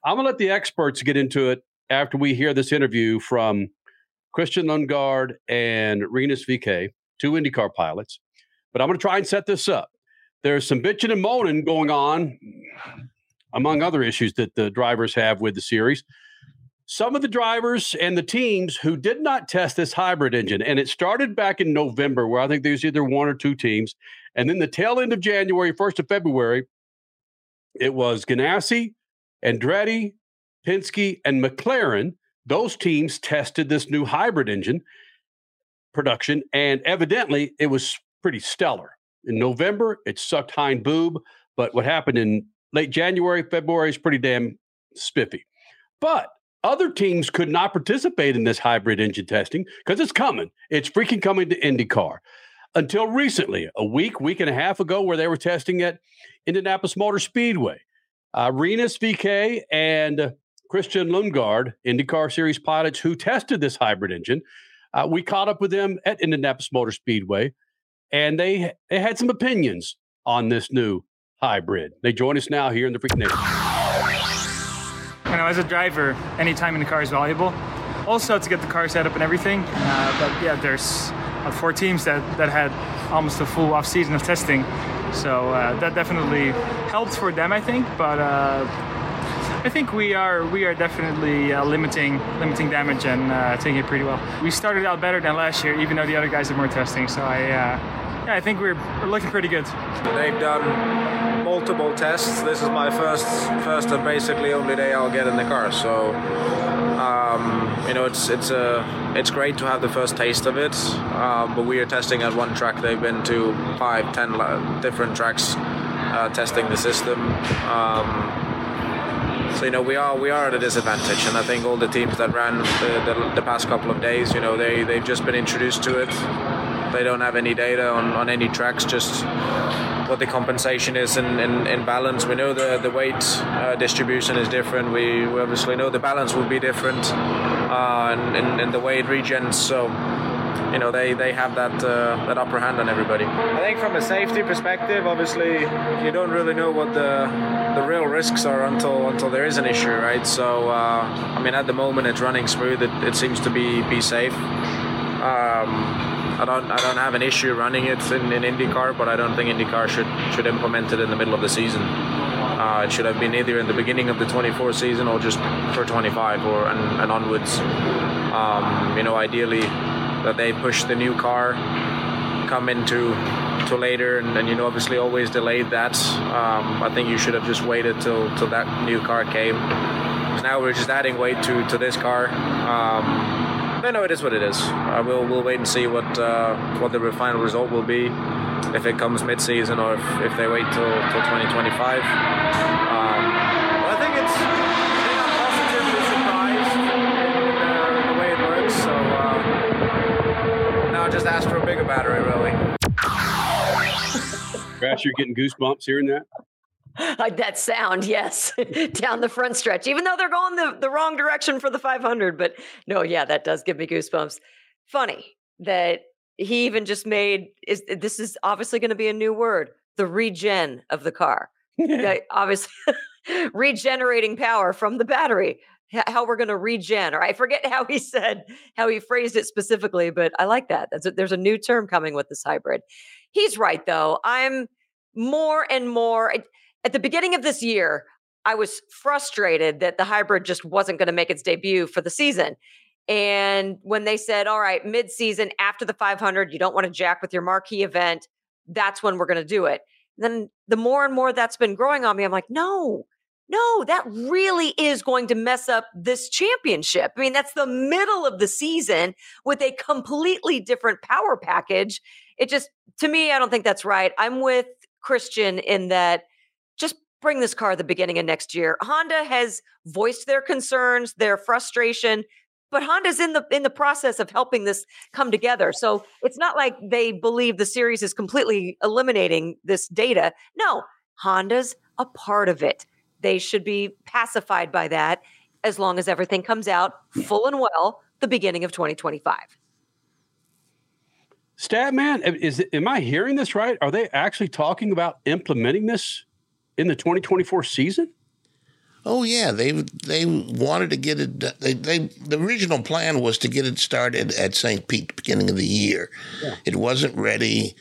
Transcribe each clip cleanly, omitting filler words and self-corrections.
I'm going to let the experts get into it after we hear this interview from Christian Lundgaard and Rinus VeeKay, two IndyCar pilots. But I'm going to try and set this up. There's some bitching and moaning going on, among other issues that the drivers have with the series. Some of the drivers and the teams who did not test this hybrid engine, and it started back in November, where I think there's either one or two teams, and then the tail end of January, 1st of February, it was Ganassi, Andretti, Penske, and McLaren. Those teams tested this new hybrid engine production, and evidently it was pretty stellar. In November, it sucked hind boob, but what happened in late January, February is pretty damn spiffy. But other teams could not participate in this hybrid engine testing because it's coming. It's freaking coming to IndyCar. Until recently, a week and a half ago, where they were testing at Indianapolis Motor Speedway. Rinus VeeKay and Christian Lundgaard, IndyCar Series pilots who tested this hybrid engine, we caught up with them at Indianapolis Motor Speedway, and they had some opinions on this new hybrid. They join us now here in the Freak Nation. As a driver, any time in the car is valuable. Also, to get the car set up and everything. But yeah, there's 4 teams that had almost a full off season of testing. So that definitely helped for them, I think. But I think we are definitely limiting damage and taking it pretty well. We started out better than last year, even though the other guys had more testing. So I think we're looking pretty good. They've done multiple tests. This is my first and basically only day I'll get in the car. So it's great to have the first taste of it. But we are testing at one track. They've been to 5-10 different tracks testing the system. So we are at a disadvantage, and I think all the teams that ran the past couple of days, they've just been introduced to it. They don't have any data on any tracks, just what the compensation is in balance. We know the weight distribution is different. We obviously know the balance will be different in the way it regens. So they have that upper hand on everybody. I think from a safety perspective, obviously you don't really know what the real risks are until there is an issue, right? So at the moment it's running smooth. It seems to be safe. I don't have an issue running it in IndyCar, but I don't think IndyCar should implement it in the middle of the season. It should have been either in the beginning of the 24 season or just for 25 and onwards. Ideally that they push the new car, come into later, and obviously always delayed that. I think you should have just waited till that new car came. Now we're just adding weight to this car. No, it is what it is. We'll wait and see what the final result will be, if it comes mid-season or if they wait till 2025. I think I'm positively surprised in the way it works. So now just ask for a bigger battery, really. Crash, you're getting goosebumps hearing that? That sound, yes, down the front stretch, even though they're going the wrong direction for the 500. But no, yeah, that does give me goosebumps. Funny that he even just this is obviously going to be a new word, the regen of the car. Obviously, regenerating power from the battery. How we're going to regen, or I forget how he phrased it specifically, but I like that. There's a new term coming with this hybrid. He's right, though. I'm more and more. At the beginning of this year, I was frustrated that the hybrid just wasn't going to make its debut for the season. And when they said, all right, mid-season after the 500, you don't want to jack with your marquee event, that's when we're going to do it. Then the more and more that's been growing on me, I'm like, no, that really is going to mess up this championship. I mean, that's the middle of the season with a completely different power package. It just, to me, I don't think that's right. I'm with Christian in that just bring this car at the beginning of next year. Honda has voiced their concerns, their frustration, but Honda's in the process of helping this come together. So it's not like they believe the series is completely eliminating this data. No, Honda's a part of it. They should be pacified by that as long as everything comes out full and well the beginning of 2025. Statman, am I hearing this right? Are they actually talking about implementing this in the 2024 season? Oh yeah, they wanted to get it. The original plan was to get it started at St. Pete, beginning of the year. Yeah. It wasn't ready.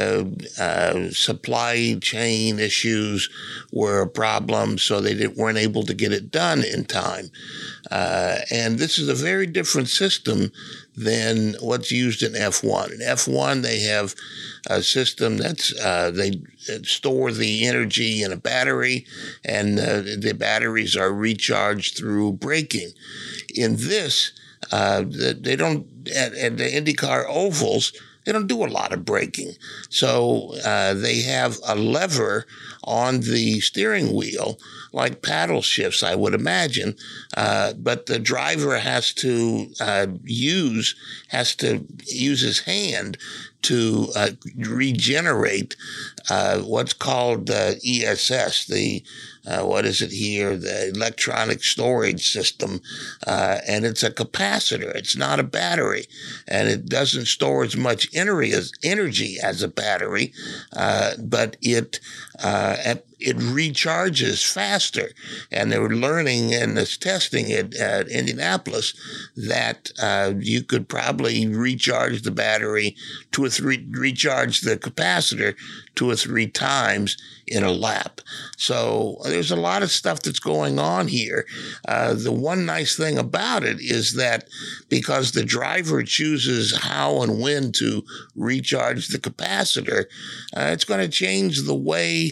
The supply chain issues were a problem, so they weren't able to get it done in time. And this is a very different system than what's used in F1. In F1, they have a system that's they store the energy in a battery, and the batteries are recharged through braking. In this, they don't, at the IndyCar ovals, they don't do a lot of braking. So they have a lever on the steering wheel, like paddle shifts, I would imagine. But the driver has to use his hand to regenerate what's called ESS, the what is it here? The electronic storage system. And it's a capacitor. It's not a battery. And it doesn't store as much energy as a battery, but it recharges faster. And they were learning in this testing at Indianapolis that you could probably recharge the battery recharge the capacitor 2 or 3 times in a lap. So there's a lot of stuff that's going on here. The one nice thing about it is that because the driver chooses how and when to recharge the capacitor, it's going to change the way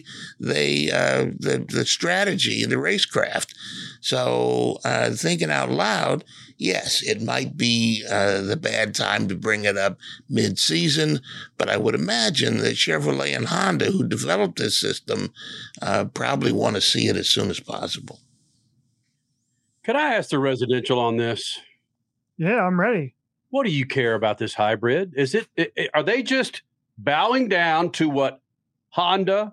the strategy in the racecraft. So thinking out loud, yes, it might be the bad time to bring it up mid-season, but I would imagine that Chevrolet and Honda, who developed this system, probably want to see it as soon as possible. Could I ask the residential on this? Yeah, I'm ready. What do you care about this hybrid? Are they just bowing down to what Honda,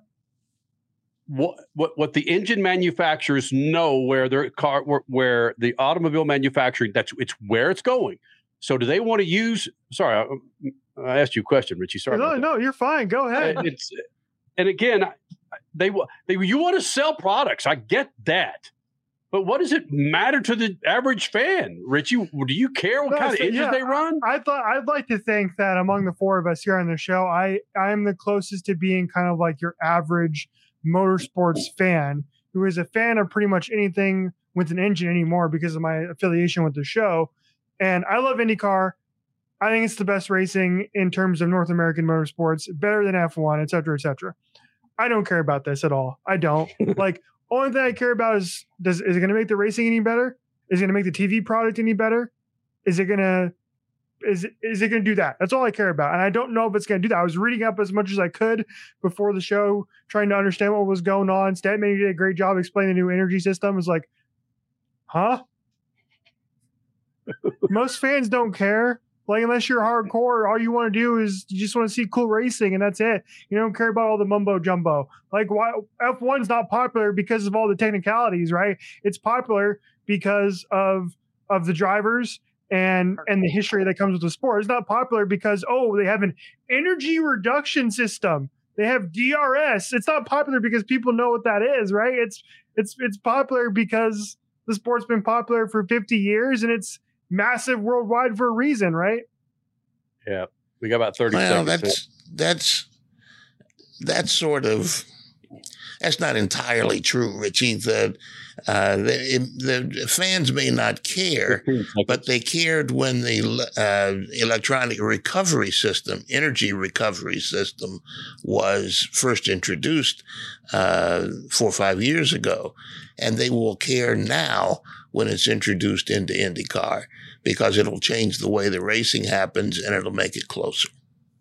what the engine manufacturers know where their car, where the automobile manufacturing, it's where it's going? So do they want to use? Sorry, I asked you a question, Richie. Sorry. No, you're fine. Go ahead. And again, you want to sell products. I get that. But what does it matter to the average fan, Richie? Do you care what kind of engines they run? I'd like to think that among the 4 of us here on the show, I'm the closest to being kind of like your average motorsports fan who is a fan of pretty much anything with an engine anymore because of my affiliation with the show. And I love IndyCar. I think it's the best racing in terms of North American motorsports, better than F1, et cetera, et cetera. I don't care about this at all. I don't. Only thing I care about is it going to make the racing any better? Is it going to make the TV product any better? Is it going to do that? That's all I care about. And I don't know if it's going to do that. I was reading up as much as I could before the show, trying to understand what was going on. Statman did a great job explaining the new energy system. It was like, huh? Most fans don't care. Unless you're hardcore, all you want to do is you just want to see cool racing, and that's it. You don't care about all the mumbo jumbo. Why F1's not popular because of all the technicalities, right? It's popular because of the drivers and the history that comes with the sport. It's not popular because they have an energy reduction system. They have DRS. It's not popular because people know what that is, right? It's popular because the sport's been popular for 50 years and it's massive worldwide for a reason, right? Yeah, we got about 30 seconds. That's not entirely true, Richie. The fans may not care, but they cared when the electronic recovery system, energy recovery system, was first introduced 4 or 5 years ago, and they will care now when it's introduced into IndyCar, because it'll change the way the racing happens and it'll make it closer.